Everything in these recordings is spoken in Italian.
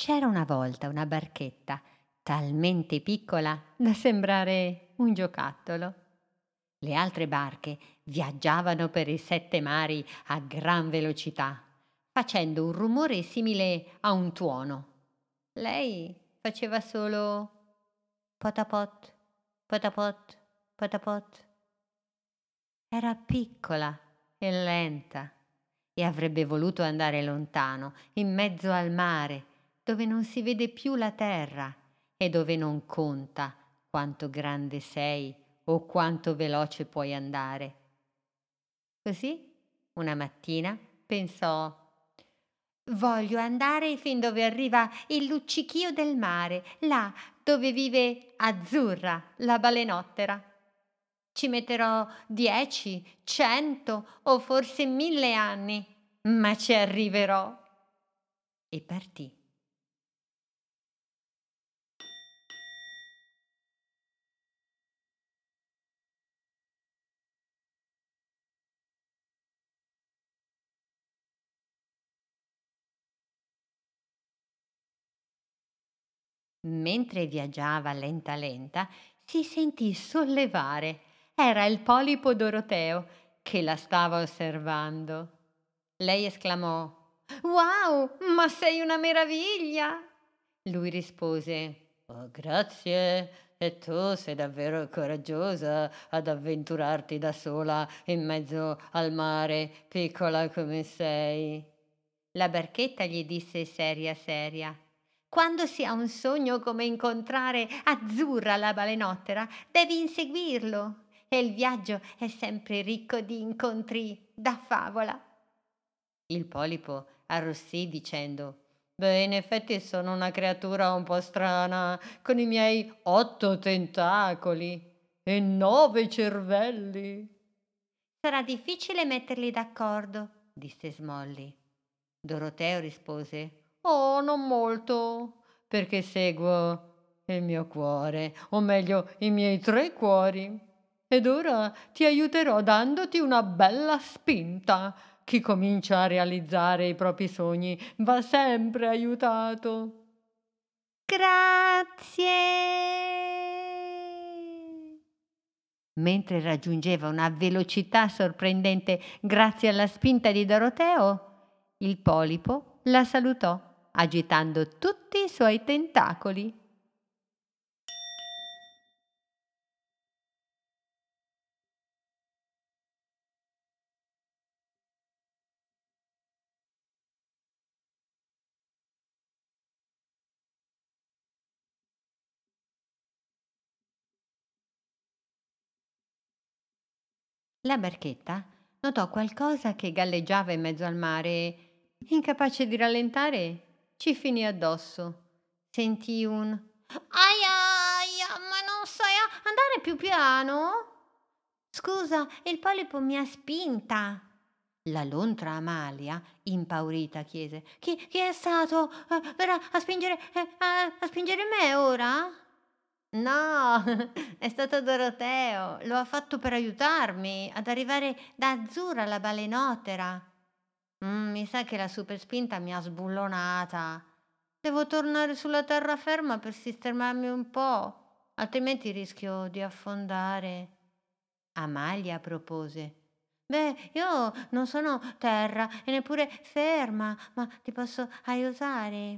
C'era una volta una barchetta talmente piccola da sembrare un giocattolo. Le altre barche viaggiavano per i sette mari a gran velocità, facendo un rumore simile a un tuono. Lei faceva solo potapot, potapot, potapot. Era piccola e lenta e avrebbe voluto andare lontano, in mezzo al mare, dove non si vede più la terra e dove non conta quanto grande sei o quanto veloce puoi andare. Così, una mattina, pensò: voglio andare fin dove arriva il luccichio del mare, là dove vive Azzurra, la balenottera. Ci metterò 10, 100 o forse 1000 anni, ma ci arriverò. E partì. Mentre viaggiava lenta lenta, si sentì sollevare. Era il polipo Doroteo che la stava osservando. Lei esclamò: wow, ma sei una meraviglia! Lui rispose: oh, grazie. E tu sei davvero coraggiosa ad avventurarti da sola in mezzo al mare, piccola come sei. La barchetta gli disse seria seria: quando si ha un sogno come incontrare Azzurra la balenottera, devi inseguirlo. E il viaggio è sempre ricco di incontri da favola. Il polipo arrossì dicendo: beh, in effetti sono una creatura un po' strana, con i miei 8 tentacoli e 9 cervelli. Sarà difficile metterli d'accordo, disse Smolly. Doroteo rispose: oh, non molto, perché seguo il mio cuore, o meglio i miei 3 cuori. Ed ora ti aiuterò dandoti una bella spinta. Chi comincia a realizzare i propri sogni va sempre aiutato. Grazie! Mentre raggiungeva una velocità sorprendente grazie alla spinta di Doroteo, il polipo la salutò agitando tutti i suoi tentacoli. La barchetta notò qualcosa che galleggiava in mezzo al mare e, incapace di rallentare, ci finì addosso. Sentì un aia, aia, ma non sai andare più piano? Scusa, il polipo mi ha spinta. La lontra Amalia, impaurita, chiese: chi è stato? Verrà a spingere, a spingere me ora? No, è stato Doroteo. Lo ha fatto per aiutarmi ad arrivare da Azzurra la balenottera. Mi sa che la super spinta mi ha sbullonata. Devo tornare sulla terraferma per sistemarmi un po', altrimenti rischio di affondare. Amalia propose: beh, io non sono terra e neppure ferma, ma ti posso aiutare.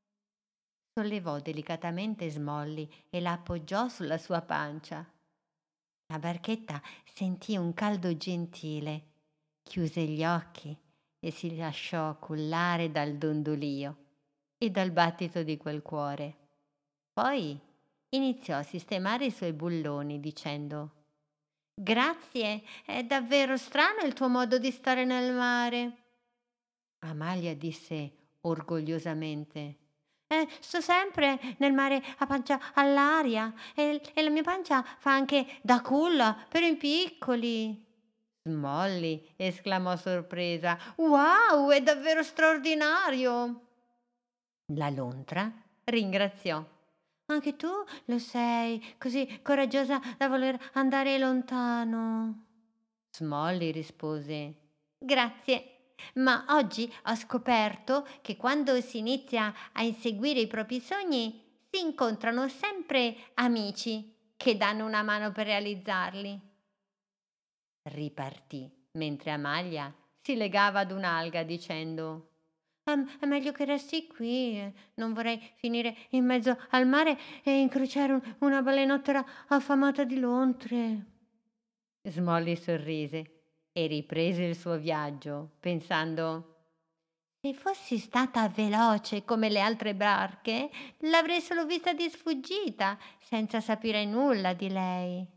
Sollevò delicatamente Smolly e la appoggiò sulla sua pancia. La barchetta sentì un caldo gentile, chiuse gli occhi e si lasciò cullare dal dondolio e dal battito di quel cuore. Poi iniziò a sistemare i suoi bulloni dicendo: grazie, è davvero strano il tuo modo di stare nel mare. Amalia disse orgogliosamente: sto sempre nel mare a pancia all'aria e la mia pancia fa anche da culla per i piccoli. Smolly esclamò sorpresa: wow, è davvero straordinario! La lontra ringraziò: anche tu lo sei, così coraggiosa da voler andare lontano. Smolly rispose: grazie. Ma oggi ho scoperto che quando si inizia a inseguire i propri sogni, si incontrano sempre amici che danno una mano per realizzarli. Ripartì, mentre Amalia si legava ad un'alga dicendo: è meglio che resti qui, non vorrei finire in mezzo al mare e incrociare una balenottera affamata di lontre. Smolly sorrise e riprese il suo viaggio, pensando: se fossi stata veloce come le altre barche, l'avrei solo vista di sfuggita, senza sapere nulla di lei.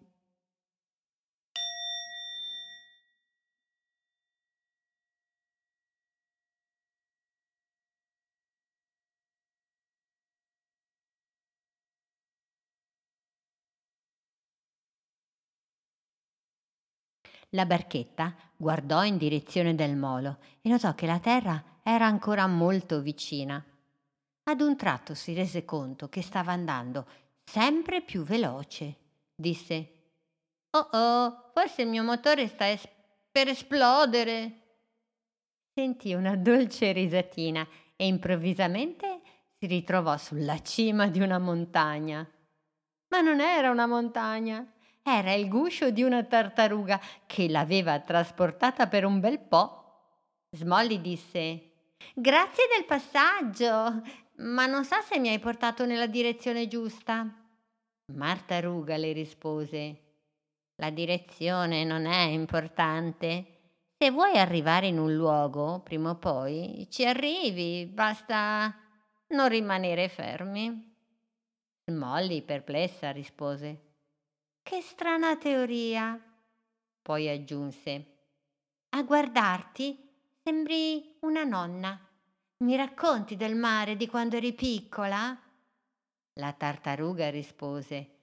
La barchetta guardò in direzione del molo e notò che la terra era ancora molto vicina. Ad un tratto si rese conto che stava andando sempre più veloce. Disse: oh oh, forse il mio motore sta per esplodere. Sentì una dolce risatina e improvvisamente si ritrovò sulla cima di una montagna. Ma non era una montagna, era il guscio di una tartaruga che l'aveva trasportata per un bel po'. Smolly disse: grazie del passaggio, ma non so se mi hai portato nella direzione giusta. Marta Ruga le rispose: la direzione non è importante. Se vuoi arrivare in un luogo, prima o poi ci arrivi, basta non rimanere fermi. Molly, perplessa, rispose: che strana teoria. Poi aggiunse: a guardarti sembri una nonna. Mi racconti del mare di quando eri piccola? La tartaruga rispose: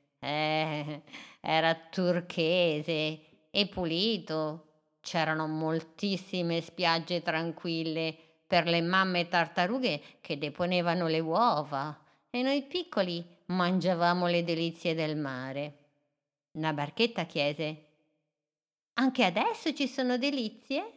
era turchese e pulito. C'erano moltissime spiagge tranquille per le mamme tartarughe che deponevano le uova e noi piccoli mangiavamo le delizie del mare. La barchetta chiese: anche adesso ci sono delizie?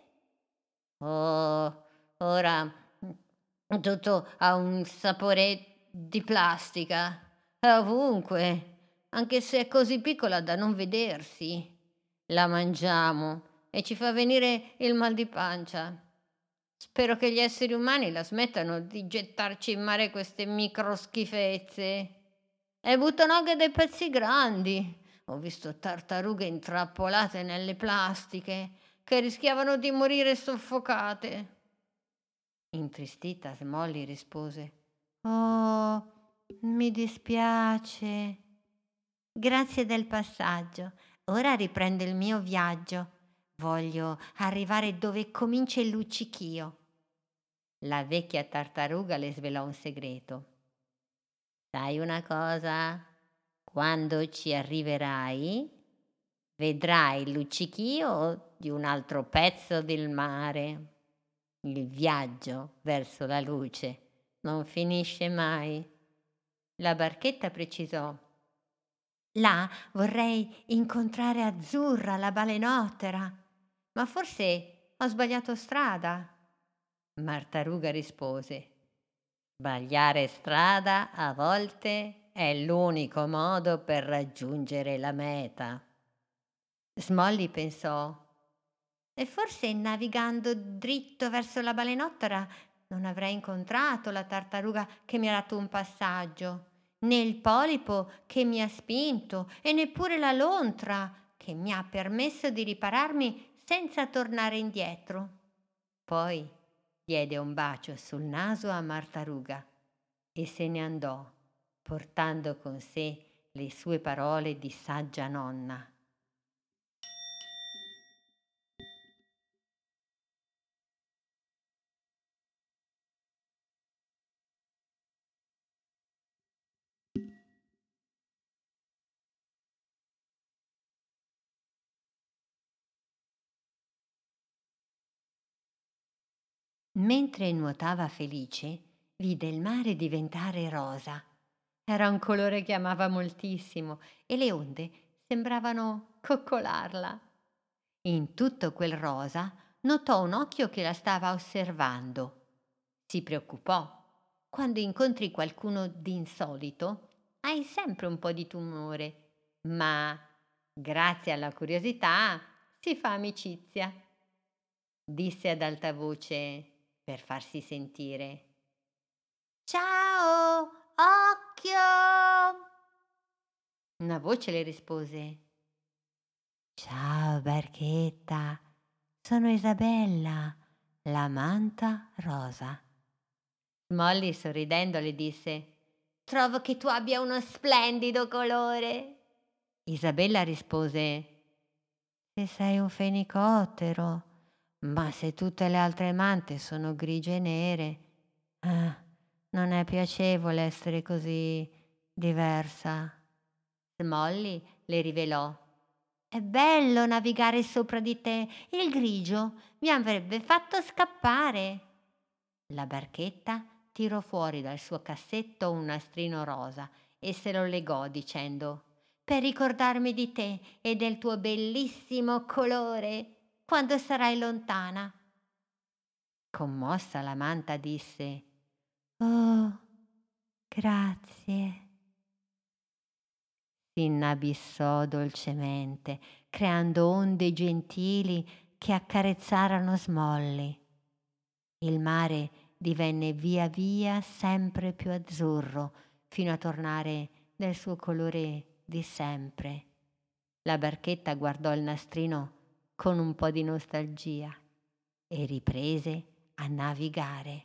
Oh, ora tutto ha un sapore di plastica. È ovunque, anche se è così piccola da non vedersi. La mangiamo e ci fa venire il mal di pancia. Spero che gli esseri umani la smettano di gettarci in mare queste micro schifezze. E buttano anche dei pezzi grandi. Ho visto tartarughe intrappolate nelle plastiche che rischiavano di morire soffocate. Intristita, Smolly rispose: oh, mi dispiace. Grazie del passaggio. Ora riprendo il mio viaggio. Voglio arrivare dove comincia il luccichio. La vecchia tartaruga le svelò un segreto. Sai una cosa? Quando ci arriverai, vedrai il luccichio di un altro pezzo del mare. Il viaggio verso la luce non finisce mai. La barchetta precisò: là vorrei incontrare Azzurra, la balenottera, ma forse ho sbagliato strada. Martaruga rispose: sbagliare strada a volte è l'unico modo per raggiungere la meta. Smolly pensò: e forse navigando dritto verso la balenottera non avrei incontrato la tartaruga che mi ha dato un passaggio, né il polipo che mi ha spinto e neppure la lontra che mi ha permesso di ripararmi senza tornare indietro. Poi diede un bacio sul naso a Martaruga e se ne andò, portando con sé le sue parole di saggia nonna. Mentre nuotava felice, vide il mare diventare rosa. Era un colore che amava moltissimo e le onde sembravano coccolarla. In tutto quel rosa notò un occhio che la stava osservando. Si preoccupò. Quando incontri qualcuno di insolito, hai sempre un po' di timore, ma grazie alla curiosità si fa amicizia. Disse ad alta voce per farsi sentire. Ciao, occhio! Una voce le rispose. Ciao, Barchetta, sono Isabella, la manta rosa. Molly sorridendo le disse: Trovo che tu abbia uno splendido colore. Isabella rispose: Se sei un fenicottero, ma se tutte le altre mante sono grigie e nere, non è piacevole essere così diversa. Molly le rivelò: È bello navigare sopra di te, il grigio mi avrebbe fatto scappare. La barchetta tirò fuori dal suo cassetto un nastrino rosa e se lo legò dicendo: Per ricordarmi di te e del tuo bellissimo colore quando sarai lontana. Commossa la manta disse: Oh, grazie. Si inabissò dolcemente, creando onde gentili che accarezzarono Smolly. Il mare divenne via via sempre più azzurro, fino a tornare del suo colore di sempre. La barchetta guardò il nastrino con un po' di nostalgia e riprese a navigare.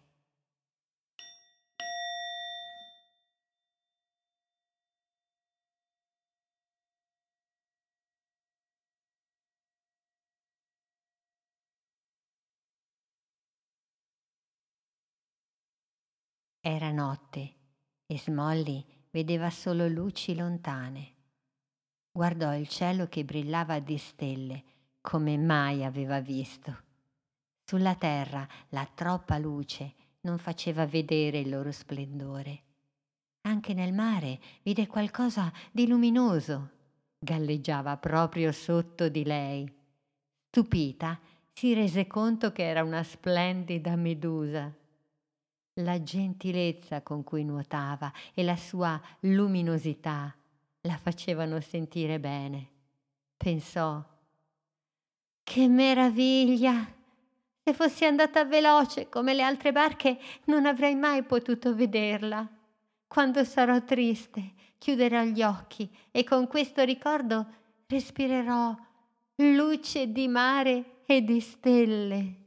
Era notte e Smolly vedeva solo luci lontane. Guardò il cielo che brillava di stelle come mai aveva visto. Sulla terra la troppa luce non faceva vedere il loro splendore. Anche nel mare vide qualcosa di luminoso. Galleggiava proprio sotto di lei. Stupita, si rese conto che era una splendida medusa. La gentilezza con cui nuotava e la sua luminosità la facevano sentire bene. Pensò: Che meraviglia! Se fossi andata veloce come le altre barche non avrei mai potuto vederla. Quando sarò triste, chiuderò gli occhi e con questo ricordo respirerò luce di mare e di stelle.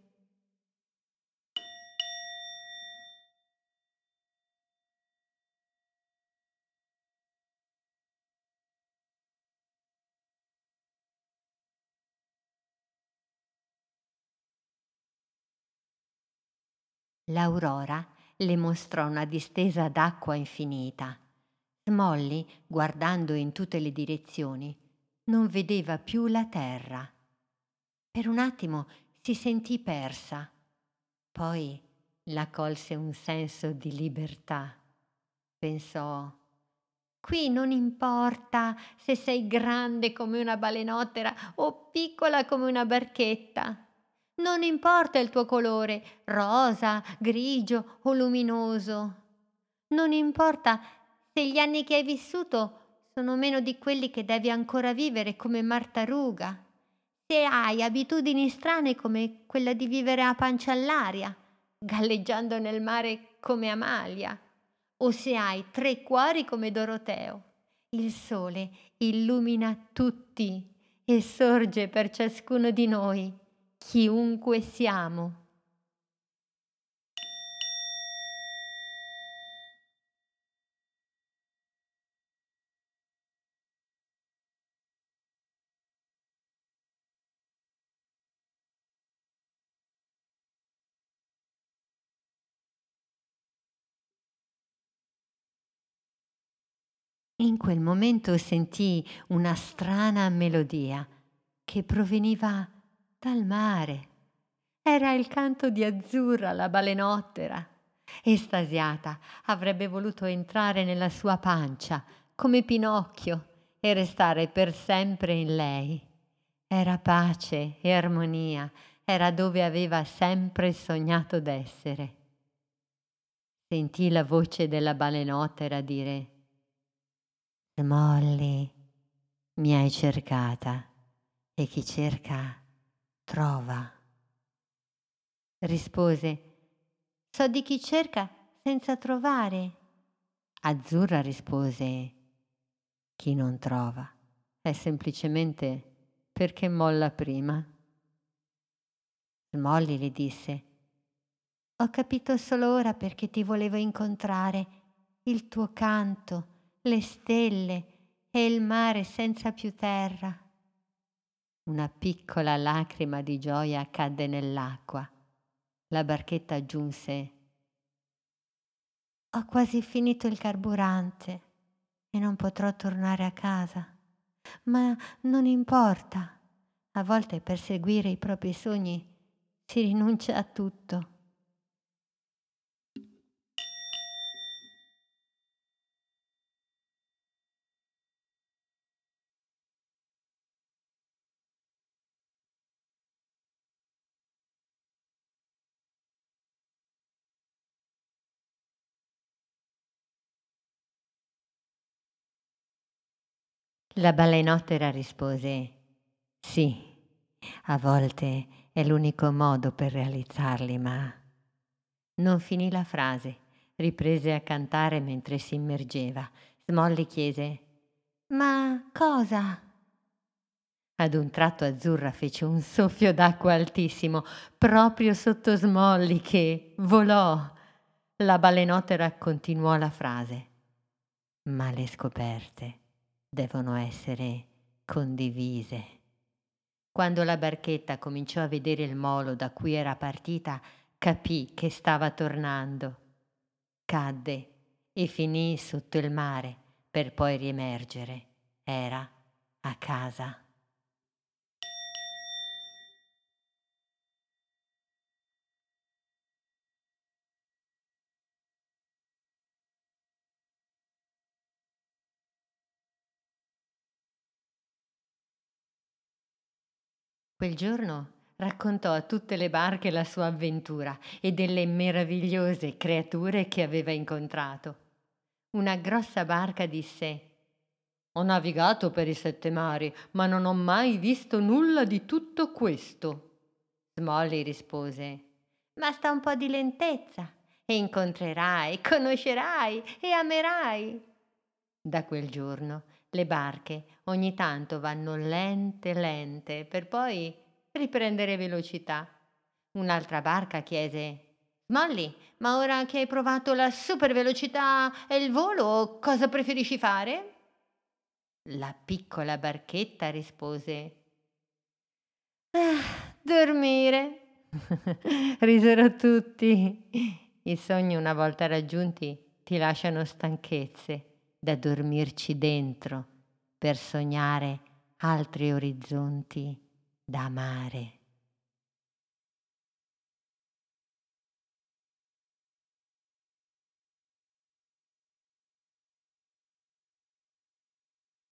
L'aurora le mostrò una distesa d'acqua infinita. Smolly, guardando in tutte le direzioni, non vedeva più la terra. Per un attimo si sentì persa. Poi la colse un senso di libertà. Pensò: Qui non importa se sei grande come una balenottera o piccola come una barchetta. Non importa il tuo colore, rosa, grigio o luminoso. Non importa se gli anni che hai vissuto sono meno di quelli che devi ancora vivere come Martaruga. Se hai abitudini strane come quella di vivere a pancia all'aria, galleggiando nel mare come Amalia, o se hai 3 cuori come Doroteo. Il sole illumina tutti e sorge per ciascuno di noi, chiunque siamo. In quel momento sentì una strana melodia che proveniva dal mare. Era il canto di Azzurra, la balenottera. Estasiata, avrebbe voluto entrare nella sua pancia come Pinocchio e restare per sempre in lei. Era pace e armonia, era dove aveva sempre sognato d'essere. Sentì la voce della balenottera dire: Smolly, mi hai cercata e chi cerca trova. Rispose: so di chi cerca senza trovare. Azzurra rispose: chi non trova è semplicemente perché molla prima. Smolly le disse: ho capito solo ora perché ti volevo incontrare, il tuo canto, le stelle e il mare senza più terra. Una piccola lacrima di gioia cadde nell'acqua. La barchetta aggiunse: ho quasi finito il carburante e non potrò tornare a casa. Ma non importa. A volte per seguire i propri sogni si rinuncia a tutto. La balenottera rispose: sì, a volte è l'unico modo per realizzarli, ma non finì la frase. Riprese a cantare mentre si immergeva. Smolly chiese: ma cosa? Ad un tratto Azzurra fece un soffio d'acqua altissimo, proprio sotto Smolly, che volò. La balenottera continuò la frase: ma le scoperte devono essere condivise. Quando la barchetta cominciò a vedere il molo da cui era partita, capì che stava tornando. Cadde e finì sotto il mare per poi riemergere. Era a casa. Quel giorno raccontò a tutte le barche la sua avventura e delle meravigliose creature che aveva incontrato. Una grossa barca disse: ho navigato per i 7 mari, ma non ho mai visto nulla di tutto questo. Smolly rispose: basta un po' di lentezza e incontrerai, conoscerai e amerai. Da quel giorno le barche ogni tanto vanno lente lente per poi riprendere velocità. Un'altra barca chiese: Smolly, ma ora che hai provato la super velocità e il volo, cosa preferisci fare? La piccola barchetta rispose: dormire. Risero tutti. I sogni, una volta raggiunti, ti lasciano stanchezze da dormirci dentro per sognare altri orizzonti da amare.